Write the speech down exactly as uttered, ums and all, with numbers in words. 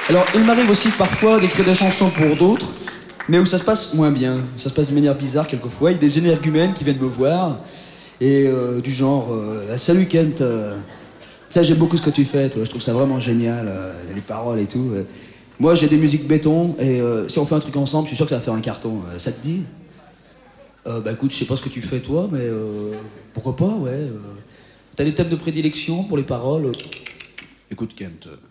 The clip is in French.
Alors, il m'arrive aussi parfois d'écrire des chansons pour d'autres, mais où ça se passe moins bien. Ça se passe de manière bizarre quelquefois. Il y a des énergumènes qui viennent me voir, et euh, du genre euh, salut Kent, euh, ça j'aime beaucoup ce que tu fais, toi. Je trouve ça vraiment génial, euh, les paroles et tout. Euh. Moi j'ai des musiques béton, et euh, si on fait un truc ensemble, je suis sûr que ça va faire un carton. Euh, ça te dit? euh, Bah écoute, je sais pas ce que tu fais toi, mais euh, pourquoi pas, ouais. Euh. T'as des thèmes de prédilection pour les paroles? Écoute Kent.